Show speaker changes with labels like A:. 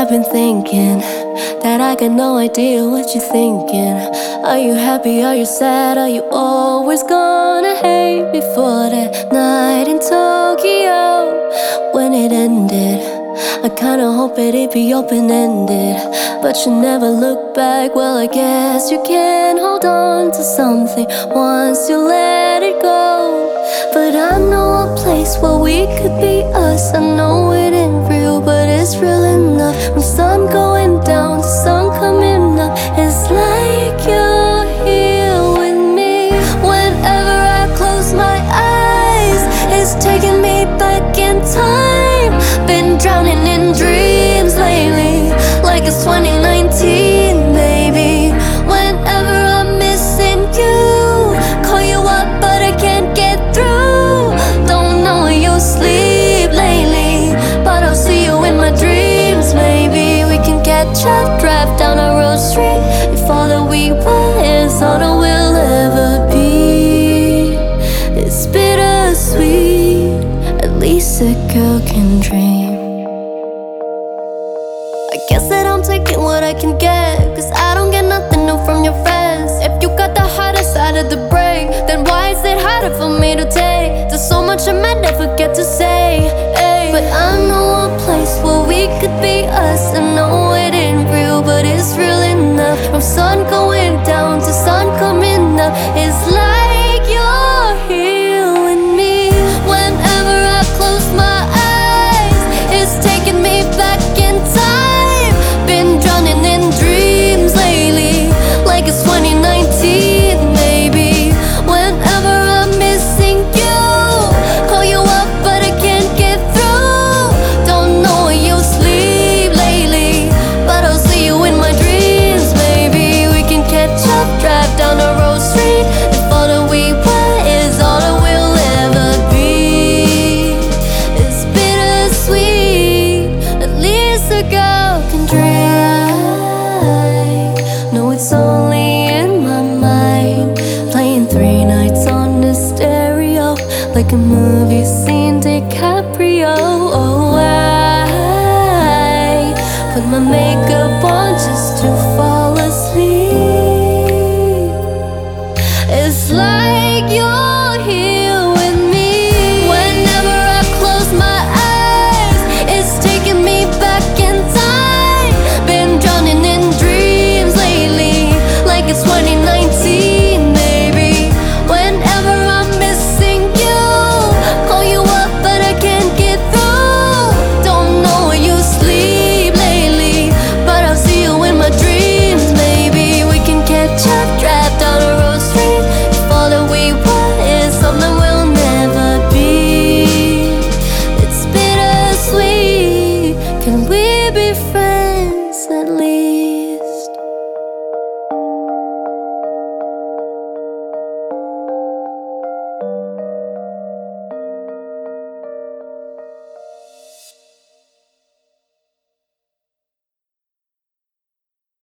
A: I've been thinking that I got no idea what you're thinking. Are you happy, are you sad, are you always gonna hate me for that night in Tokyo? When it ended, I kinda hoped it'd be open-ended, but you never look back. Well, I guess you can hold on to something once you let it go. But I know a place where we could be us. I know it ain't real, but it's real enough. From sun going down to sun coming up, it's like you're here with me. Whenever I close my eyes, it's taking me back in time. Been drowning in dreams lately, like it's 2019, baby. Whenever I'm missing you, call you up but I can't get through. Don't know where you sleep lately, but I'll see you in my dreams. Maybe we can catch up, drive down a road street. If all that we want is all that we'll ever be, it's bittersweet. At least a girl can dream. I guess that I'm taking what I can get, cause I don't get nothing new from your friends. If you got the harder side of the break, then why is it harder for me to take? There's so much I might never get to say, ay. But I know a place where we could be us. I know it ain't real, but it's real enough. From sun going down to sun coming up, it's like you're here with me. Whenever I close my eyes, it's taking me back in time. Been drowning in dreams lately, like it's 2019, maybe. Whenever I'm missing you, call you up but I can't get through. Don't know where you sleep lately, but I'll see you in my dreams. Maybe we can catch up, drive down the road street. If all that we want is all that we'll ever be, it's bittersweet. At least a girl can dream. No, it's only in my mind, playing 3 nights on the stereo, like a movie scene.